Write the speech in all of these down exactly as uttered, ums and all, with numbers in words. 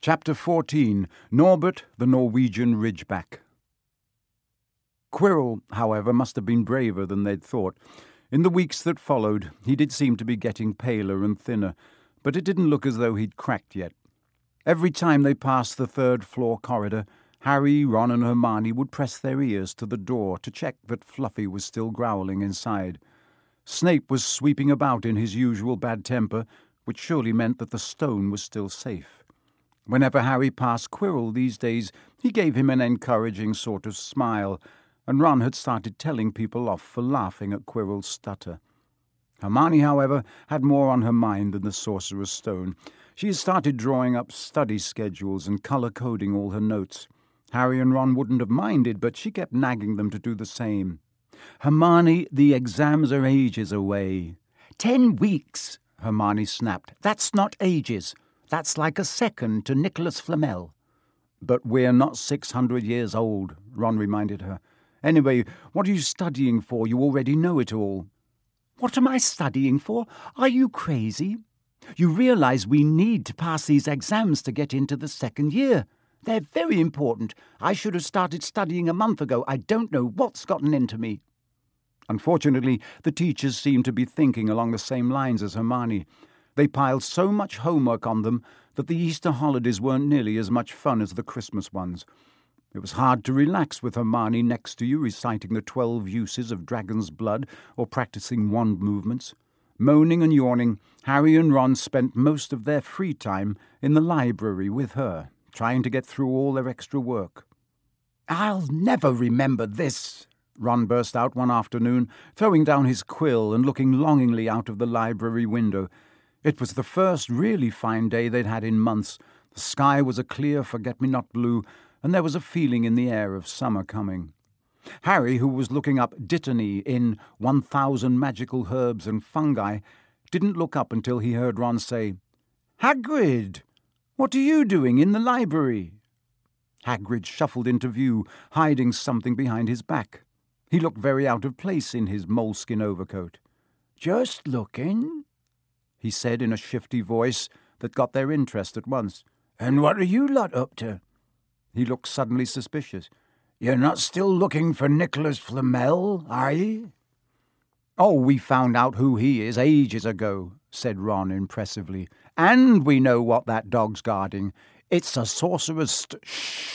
Chapter fourteen. Norbert the Norwegian Ridgeback. Quirrell, however, must have been braver than they'd thought. In the weeks that followed, he did seem to be getting paler and thinner, but it didn't look as though he'd cracked yet. Every time they passed the third-floor corridor, Harry, Ron and Hermione would press their ears to the door to check that Fluffy was still growling inside. Snape was sweeping about in his usual bad temper, which surely meant that the stone was still safe. Whenever Harry passed Quirrell these days, he gave him an encouraging sort of smile, and Ron had started telling people off for laughing at Quirrell's stutter. Hermione, however, had more on her mind than the Sorcerer's Stone. She had started drawing up study schedules and colour-coding all her notes. Harry and Ron wouldn't have minded, but she kept nagging them to do the same. "Hermione, the exams are ages away." "Ten weeks," Hermione snapped. "That's not ages. That's like a second to Nicholas Flamel." "But we're not six hundred years old," Ron reminded her. "Anyway, what are you studying for? You already know it all." "What am I studying for? Are you crazy? You realise we need to pass these exams to get into the second year. They're very important. I should have started studying a month ago. I don't know what's gotten into me." Unfortunately, the teachers seemed to be thinking along the same lines as Hermione. They piled so much homework on them that the Easter holidays weren't nearly as much fun as the Christmas ones. It was hard to relax with Hermione next to you reciting the twelve uses of dragon's blood or practicing wand movements. Moaning and yawning, Harry and Ron spent most of their free time in the library with her, trying to get through all their extra work. "I'll never remember this," Ron burst out one afternoon, throwing down his quill and looking longingly out of the library window. It was the first really fine day they'd had in months. The sky was a clear forget-me-not blue, and there was a feeling in the air of summer coming. Harry, who was looking up Dittany in One Thousand Magical Herbs and Fungi, didn't look up until he heard Ron say, "Hagrid, what are you doing in the library?" Hagrid shuffled into view, hiding something behind his back. He looked very out of place in his moleskin overcoat. "Just looking," he said in a shifty voice that got their interest at once. "And what are you lot up to?" He looked suddenly suspicious. "You're not still looking for Nicholas Flamel, are ye?" "Oh, we found out who he is ages ago," said Ron impressively. "And we know what that dog's guarding. It's a sorcerer's st-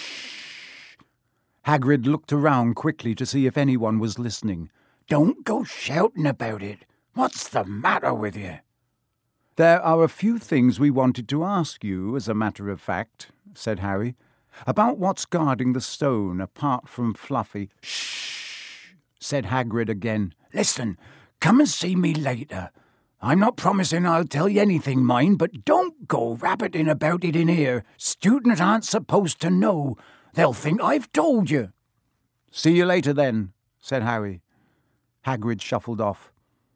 Shh!" Hagrid looked around quickly to see if anyone was listening. "Don't go shouting about it. What's the matter with you?" "There are a few things we wanted to ask you, as a matter of fact," said Harry. "About what's guarding the stone, apart from Fluffy." "Shh!" said Hagrid again. "Listen, come and see me later. I'm not promising I'll tell you anything, mind, but don't go rabbiting about it in here. Students aren't supposed to know. They'll think I've told you." "See you later, then," said Harry. Hagrid shuffled off.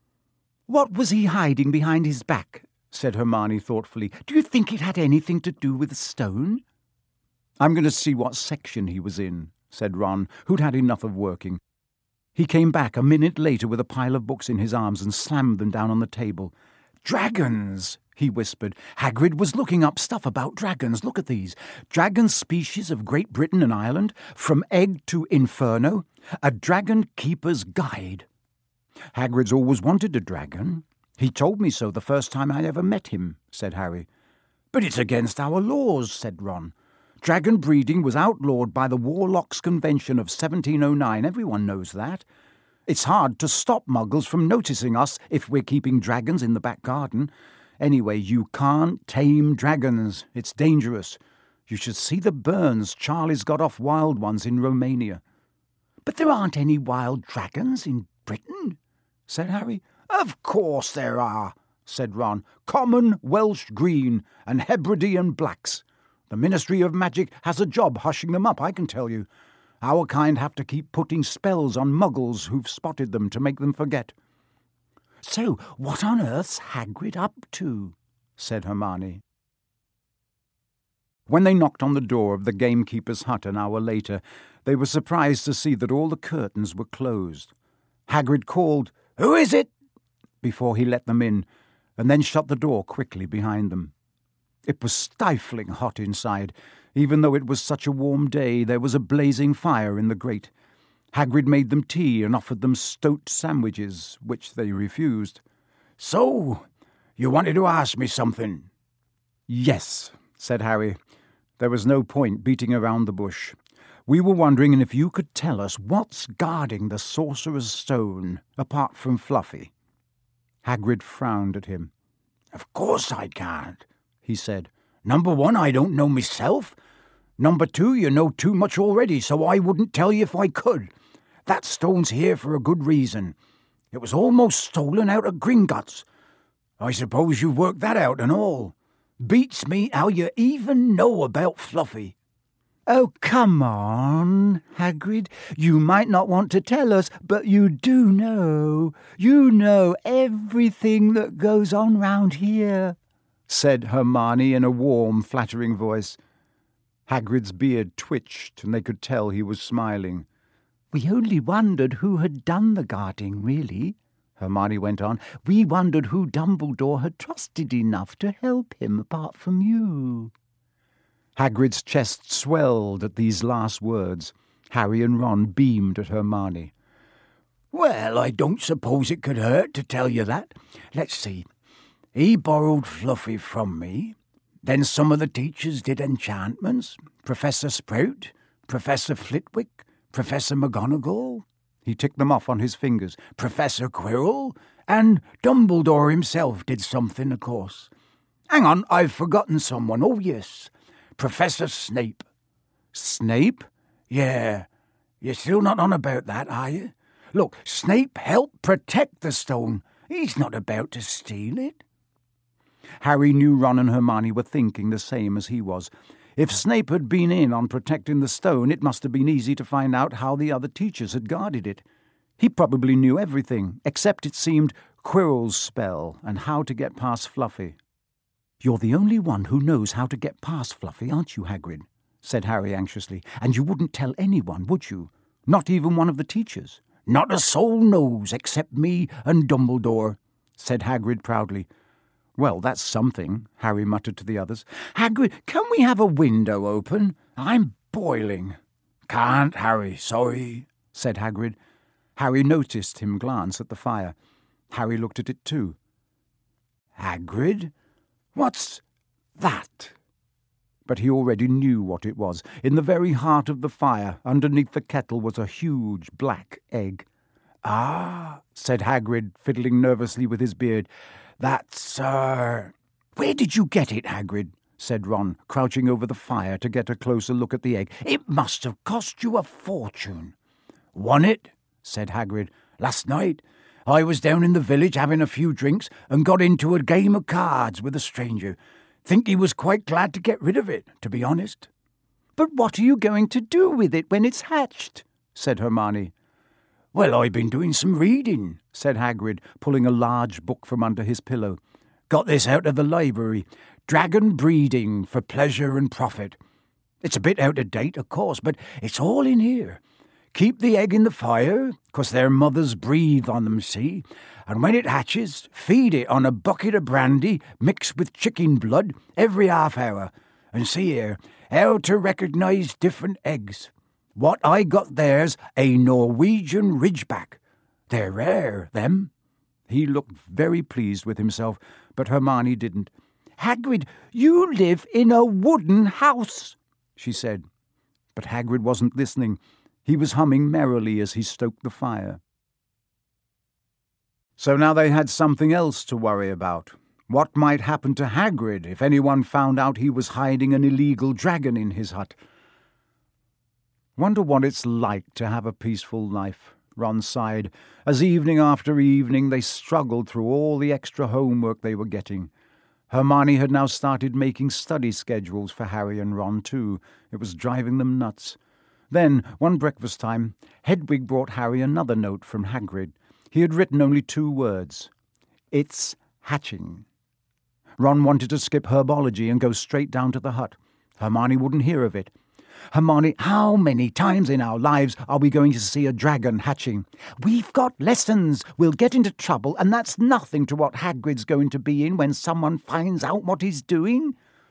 "What was he hiding behind his back?" said Hermione thoughtfully. "Do you think it had anything to do with the stone?" "I'm going to see what section he was in," said Ron, who'd had enough of working. He came back a minute later with a pile of books in his arms and slammed them down on the table. "Dragons," he whispered. "Hagrid was looking up stuff about dragons. Look at these. Dragon species of Great Britain and Ireland, from egg to inferno. A dragon keeper's guide." "Hagrid's always wanted a dragon. He told me so the first time I ever met him," said Harry. "But it's against our laws," said Ron. "Dragon breeding was outlawed by the Warlocks Convention of seventeen oh nine. Everyone knows that. It's hard to stop muggles from noticing us if we're keeping dragons in the back garden. Anyway, you can't tame dragons. It's dangerous. You should see the burns Charlie's got off wild ones in Romania." "But there aren't any wild dragons in Britain," said Harry. "Of course there are," said Ron. "Common, Welsh green, and Hebridean blacks. The Ministry of Magic has a job hushing them up, I can tell you. Our kind have to keep putting spells on muggles who've spotted them to make them forget." "So what on earth's Hagrid up to?" said Hermione. When they knocked on the door of the gamekeeper's hut an hour later, they were surprised to see that all the curtains were closed. Hagrid called, "Who is it?" before he let them in, and then shut the door quickly behind them. It was stifling hot inside. Even though it was such a warm day, there was a blazing fire in the grate. Hagrid made them tea and offered them stoat sandwiches, which they refused. "So, you wanted to ask me something?" "Yes," said Harry. There was no point beating around the bush. "We were wondering if you could tell us what's guarding the Sorcerer's Stone, apart from Fluffy." Hagrid frowned at him. "Of course I can't," he said. "Number one, I don't know myself. Number two, you know too much already, so I wouldn't tell you if I could. That stone's here for a good reason. It was almost stolen out of Gringotts. I suppose you've worked that out and all. Beats me how you even know about Fluffy." "Oh, come on, Hagrid. You might not want to tell us, but you do know. You know everything that goes on round here," said Hermione in a warm, flattering voice. Hagrid's beard twitched, and they could tell he was smiling. "We only wondered who had done the guarding, really," Hermione went on. "We wondered who Dumbledore had trusted enough to help him apart from you." Hagrid's chest swelled at these last words. Harry and Ron beamed at Hermione. "Well, I don't suppose it could hurt to tell you that. Let's see. He borrowed Fluffy from me. Then some of the teachers did enchantments. Professor Sprout, Professor Flitwick, Professor McGonagall." He ticked them off on his fingers. "Professor Quirrell, and Dumbledore himself did something, of course. Hang on, I've forgotten someone. Oh, yes. Professor Snape." "Snape?" "Yeah. You're still not on about that, are you? Look, Snape helped protect the stone. He's not about to steal it." Harry knew Ron and Hermione were thinking the same as he was. If Snape had been in on protecting the stone, it must have been easy to find out how the other teachers had guarded it. He probably knew everything, except, it seemed, Quirrell's spell and how to get past Fluffy. "You're the only one who knows how to get past Fluffy, aren't you, Hagrid?" said Harry anxiously. "And you wouldn't tell anyone, would you? Not even one of the teachers?" "Not a soul knows except me and Dumbledore," said Hagrid proudly. "Well, that's something," Harry muttered to the others. "Hagrid, can we have a window open? I'm boiling." "Can't, Harry, sorry," said Hagrid. Harry noticed him glance at the fire. Harry looked at it too. "Hagrid, what's that?" But he already knew what it was. In the very heart of the fire, underneath the kettle, was a huge black egg. "Ah," said Hagrid, fiddling nervously with his beard. "That's, uh... Where did you get it, Hagrid?" said Ron, crouching over the fire to get a closer look at the egg. "It must have cost you a fortune." "Won it," said Hagrid. "Last night. I was down in the village having a few drinks and got into a game of cards with a stranger. Think he was quite glad to get rid of it, to be honest." "But what are you going to do with it when it's hatched?" said Hermione. "Well, I've been doing some reading," said Hagrid, pulling a large book from under his pillow. "Got this out of the library. Dragon Breeding for Pleasure and Profit. It's a bit out of date, of course, but it's all in here. Keep the egg in the fire, 'cause their mothers breathe on them, see? And when it hatches, feed it on a bucket of brandy mixed with chicken blood every half hour. And see here, how to recognise different eggs. What I got there's a Norwegian Ridgeback. They're rare, them." He looked very pleased with himself, but Hermione didn't. "Hagrid, you live in a wooden house," she said. But Hagrid wasn't listening. He was humming merrily as he stoked the fire. So now they had something else to worry about. What might happen to Hagrid if anyone found out he was hiding an illegal dragon in his hut? "Wonder what it's like to have a peaceful life," Ron sighed, as evening after evening they struggled through all the extra homework they were getting. Hermione had now started making study schedules for Harry and Ron too. It was driving them nuts. Then, one breakfast time, Hedwig brought Harry another note from Hagrid. He had written only two words. "It's hatching." Ron wanted to skip herbology and go straight down to the hut. Hermione wouldn't hear of it. "Hermione, how many times in our lives are we going to see a dragon hatching?" "We've got lessons. We'll get into trouble, and that's nothing to what Hagrid's going to be in when someone finds out what he's doing."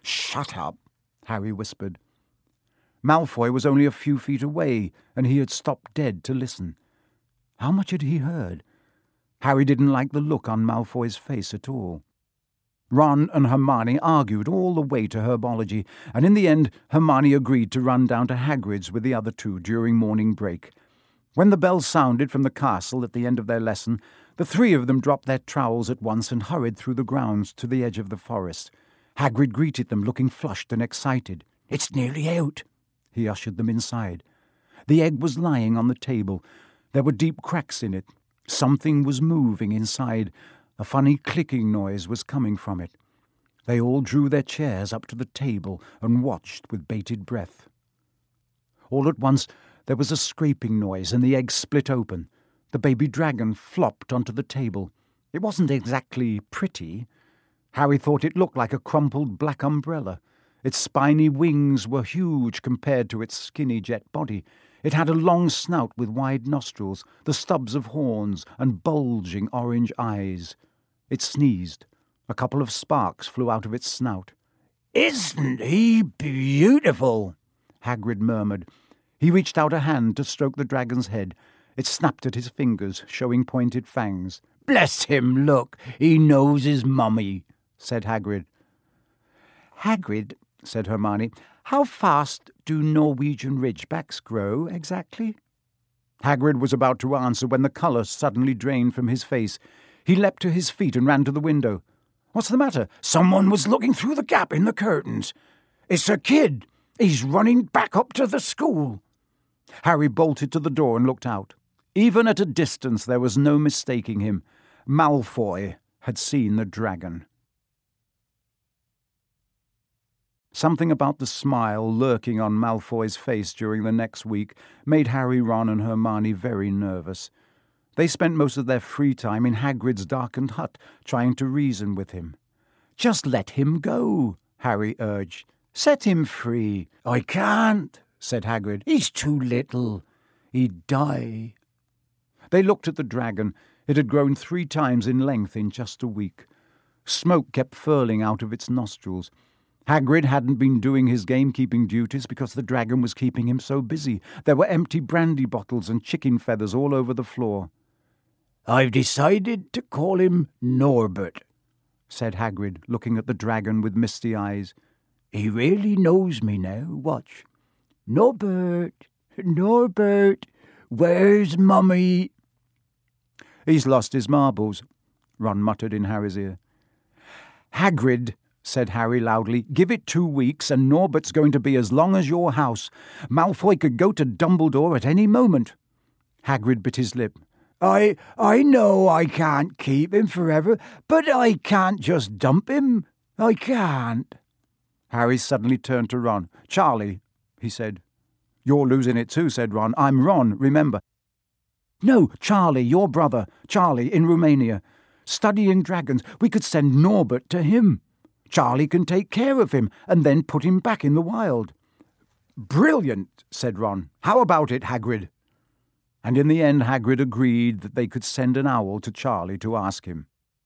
"Shut up," Harry whispered. Malfoy was only a few feet away, and he had stopped dead to listen. How much had he heard? Harry didn't like the look on Malfoy's face at all. Ron and Hermione argued all the way to herbology, and in the end Hermione agreed to run down to Hagrid's with the other two during morning break. When the bell sounded from the castle at the end of their lesson, the three of them dropped their trowels at once and hurried through the grounds to the edge of the forest. Hagrid greeted them, looking flushed and excited. "It's nearly out." He ushered them inside. The egg was lying on the table. There were deep cracks in it. Something was moving inside. A funny clicking noise was coming from it. They all drew their chairs up to the table and watched with bated breath. All at once there was a scraping noise and the egg split open. The baby dragon flopped onto the table. It wasn't exactly pretty. Harry thought it looked like a crumpled black umbrella. Its spiny wings were huge compared to its skinny jet body. It had a long snout with wide nostrils, the stubs of horns, and bulging orange eyes. It sneezed. A couple of sparks flew out of its snout. "Isn't he beautiful?" Hagrid murmured. He reached out a hand to stroke the dragon's head. It snapped at his fingers, showing pointed fangs. "Bless him, look, he knows his mummy," said Hagrid. "Hagrid," said Hermione, "how fast do Norwegian ridgebacks grow, exactly?" Hagrid was about to answer when the colour suddenly drained from his face. He leapt to his feet and ran to the window. "What's the matter?" "Someone was looking through the gap in the curtains. It's a kid. He's running back up to the school." Harry bolted to the door and looked out. Even at a distance there was no mistaking him. Malfoy had seen the dragon. Something about the smile lurking on Malfoy's face during the next week made Harry, Ron and Hermione very nervous. They spent most of their free time in Hagrid's darkened hut, trying to reason with him. "Just let him go," Harry urged. "Set him free." "I can't," said Hagrid. "He's too little. He'd die." They looked at the dragon. It had grown three times in length in just a week. Smoke kept furling out of its nostrils. Hagrid hadn't been doing his gamekeeping duties because the dragon was keeping him so busy. There were empty brandy bottles and chicken feathers all over the floor. "I've decided to call him Norbert," said Hagrid, looking at the dragon with misty eyes. "He really knows me now. Watch. Norbert, Norbert, where's Mummy?" "He's lost his marbles," Ron muttered in Harry's ear. "Hagrid," said Harry loudly, "give it two weeks and Norbert's going to be as long as your house. Malfoy could go to Dumbledore at any moment." Hagrid bit his lip. I, I know I can't keep him forever, but I can't just dump him. I can't." Harry suddenly turned to Ron. "Charlie," he said. "You're losing it too," said Ron. "I'm Ron, remember." "No, Charlie, your brother. Charlie, in Romania. Studying dragons. We could send Norbert to him. Charlie can take care of him and then put him back in the wild." "Brilliant," said Ron. "How about it, Hagrid?" And in the end Hagrid agreed that they could send an owl to Charlie to ask him.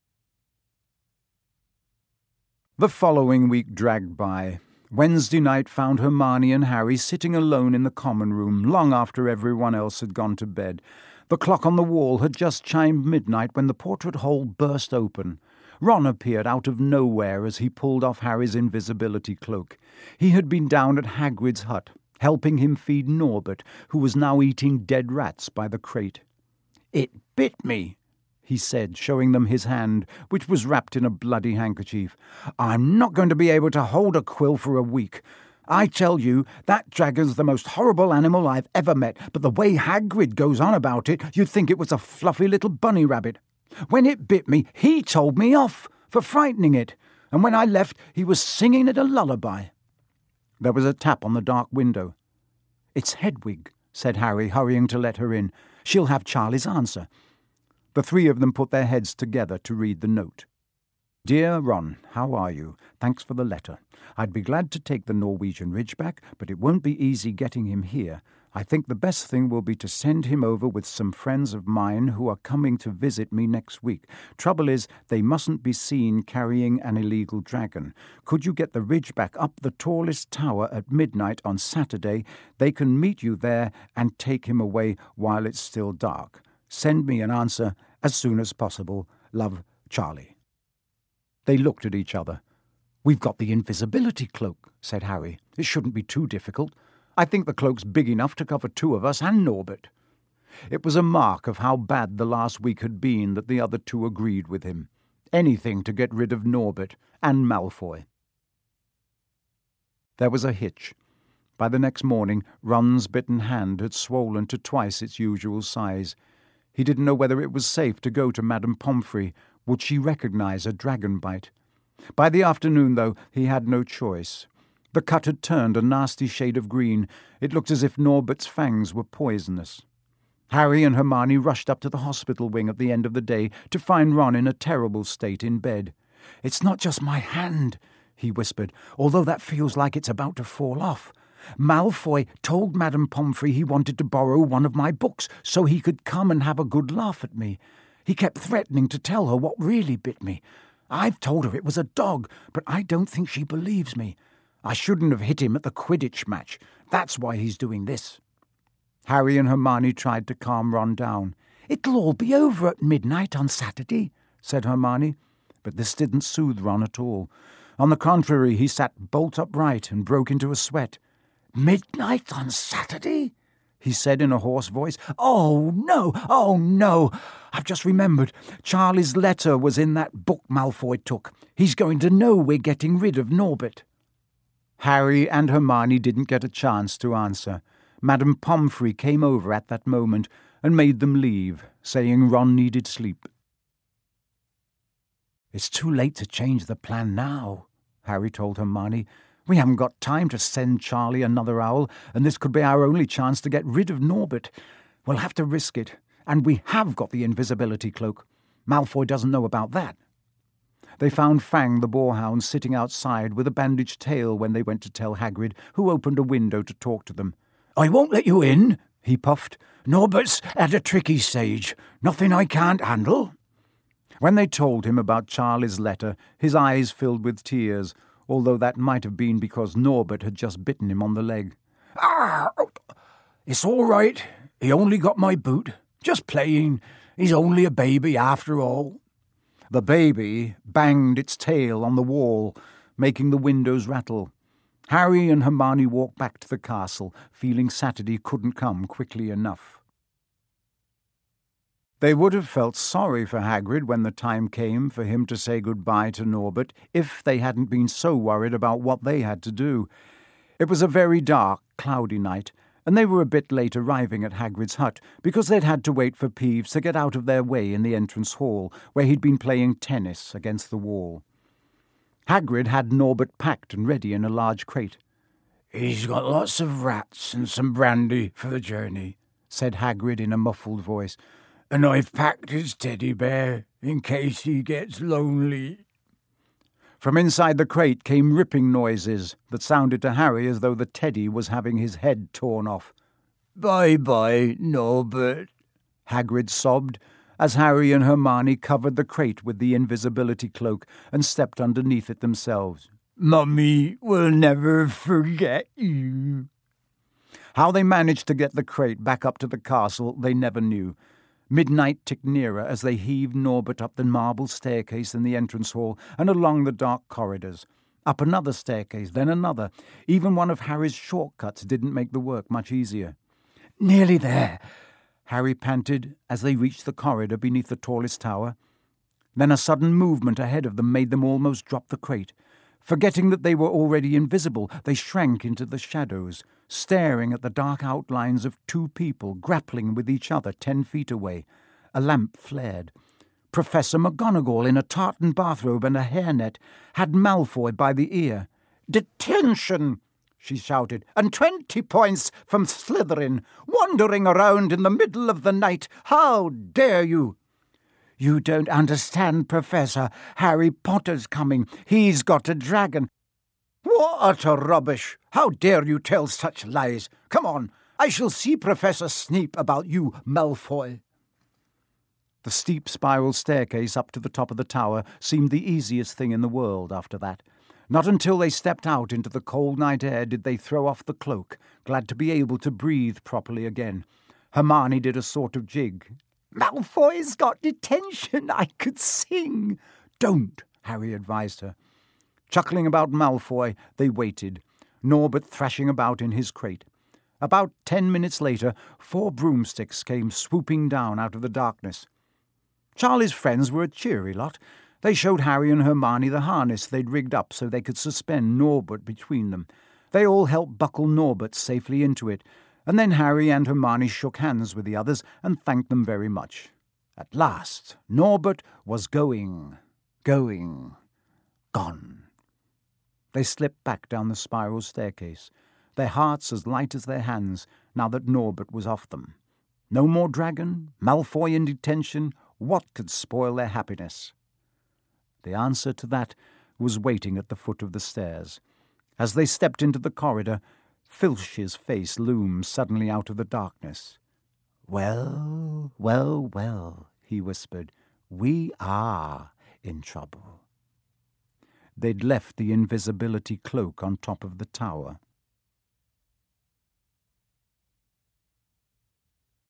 The following week dragged by. Wednesday night found Hermione and Harry sitting alone in the common room long after everyone else had gone to bed. The clock on the wall had just chimed midnight when the portrait hole burst open. Ron appeared out of nowhere as he pulled off Harry's invisibility cloak. He had been down at Hagrid's hut, helping him feed Norbert, who was now eating dead rats by the crate. "It bit me," he said, showing them his hand, which was wrapped in a bloody handkerchief. "I'm not going to be able to hold a quill for a week. I tell you, that dragon's the most horrible animal I've ever met, but the way Hagrid goes on about it, you'd think it was a fluffy little bunny rabbit. When it bit me, he told me off for frightening it, and when I left, he was singing it a lullaby." There was a tap on the dark window. "It's Hedwig," said Harry, hurrying to let her in. "She'll have Charlie's answer." The three of them put their heads together to read the note. Dear Ron, how are you? Thanks for the letter. I'd be glad to take the Norwegian Ridgeback, but it won't be easy getting him here. I think the best thing will be to send him over with some friends of mine who are coming to visit me next week. Trouble is, they mustn't be seen carrying an illegal dragon. Could you get the Ridgeback up the tallest tower at midnight on Saturday? They can meet you there and take him away while it's still dark. Send me an answer as soon as possible. Love, Charlie. They looked at each other. We've got the invisibility cloak, said Harry. It shouldn't be too difficult. I think the cloak's big enough to cover two of us and Norbert. It was a mark of how bad the last week had been that the other two agreed with him. Anything to get rid of Norbert and Malfoy. There was a hitch. By the next morning, Ron's bitten hand had swollen to twice its usual size. He didn't know whether it was safe to go to Madame Pomfrey. Would she recognize a dragon bite? By the afternoon, though, he had no choice. The cut had turned a nasty shade of green. It looked as if Norbert's fangs were poisonous. Harry and Hermione rushed up to the hospital wing at the end of the day to find Ron in a terrible state in bed. "It's not just my hand," he whispered, "although that feels like it's about to fall off. Malfoy told Madame Pomfrey he wanted to borrow one of my books so he could come and have a good laugh at me. He kept threatening to tell her what really bit me. I've told her it was a dog, but I don't think she believes me. I shouldn't have hit him at the Quidditch match. That's why he's doing this." Harry and Hermione tried to calm Ron down. "It'll all be over at midnight on Saturday," said Hermione. But this didn't soothe Ron at all. On the contrary, he sat bolt upright and broke into a sweat. "Midnight on Saturday?" he said in a hoarse voice. "Oh, no, oh, no. I've just remembered. Charlie's letter was in that book Malfoy took. He's going to know we're getting rid of Norbert." Harry and Hermione didn't get a chance to answer. Madame Pomfrey came over at that moment and made them leave, saying Ron needed sleep. "It's too late to change the plan now," Harry told Hermione. "We haven't got time to send Charlie another owl, and this could be our only chance to get rid of Norbert. We'll have to risk it, and we have got the invisibility cloak. Malfoy doesn't know about that." They found Fang the boarhound sitting outside with a bandaged tail when they went to tell Hagrid, who opened a window to talk to them. "I won't let you in," he puffed. "Norbert's at a tricky stage. Nothing I can't handle." When they told him about Charlie's letter, his eyes filled with tears, although that might have been because Norbert had just bitten him on the leg. "Ah, it's all right. He only got my boot. Just playing. He's only a baby after all." The baby banged its tail on the wall, making the windows rattle. Harry and Hermione walked back to the castle, feeling Saturday couldn't come quickly enough. They would have felt sorry for Hagrid when the time came for him to say goodbye to Norbert if they hadn't been so worried about what they had to do. It was a very dark, cloudy night, and they were a bit late arriving at Hagrid's hut because they'd had to wait for Peeves to get out of their way in the entrance hall, where he'd been playing tennis against the wall. Hagrid had Norbert packed and ready in a large crate. "He's got lots of rats and some brandy for the journey," said Hagrid in a muffled voice, "and I've packed his teddy bear in case he gets lonely." From inside the crate came ripping noises that sounded to Harry as though the teddy was having his head torn off. "Bye-bye, Norbert," Hagrid sobbed, as Harry and Hermione covered the crate with the invisibility cloak and stepped underneath it themselves. "Mummy will never forget you." How they managed to get the crate back up to the castle they never knew. Midnight ticked nearer as they heaved Norbert up the marble staircase in the entrance hall and along the dark corridors. Up another staircase, then another. Even one of Harry's shortcuts didn't make the work much easier. "Nearly there," Harry panted as they reached the corridor beneath the tallest tower. Then a sudden movement ahead of them made them almost drop the crate. Forgetting that they were already invisible, they shrank into the shadows, staring at the dark outlines of two people grappling with each other ten feet away. A lamp flared. Professor McGonagall, in a tartan bathrobe and a hairnet, had Malfoy by the ear. "Detention!" she shouted, "and twenty points from Slytherin, wandering around in the middle of the night. How dare you?" You don't understand, Professor. Harry Potter's coming. He's got a dragon. What utter rubbish! How dare you tell such lies? Come on, I shall see Professor Snape about you, Malfoy. The steep spiral staircase up to the top of the tower seemed the easiest thing in the world after that. Not until they stepped out into the cold night air did they throw off the cloak, glad to be able to breathe properly again. Hermione did a sort of jig. Malfoy's got detention. I could sing. Don't, Harry advised her. Chuckling about Malfoy, they waited, Norbert thrashing about in his crate. About ten minutes later, four broomsticks came swooping down out of the darkness. Charlie's friends were a cheery lot. They showed Harry and Hermione the harness they'd rigged up so they could suspend Norbert between them. They all helped buckle Norbert safely into it, and then Harry and Hermione shook hands with the others and thanked them very much. At last, Norbert was going, going, gone. They slipped back down the spiral staircase, their hearts as light as their hands, now that Norbert was off them. No more dragon, Malfoy in detention. What could spoil their happiness? The answer to that was waiting at the foot of the stairs. As they stepped into the corridor, Filch's face loomed suddenly out of the darkness. Well, well, well, he whispered. We are in trouble. They'd left the invisibility cloak on top of the tower.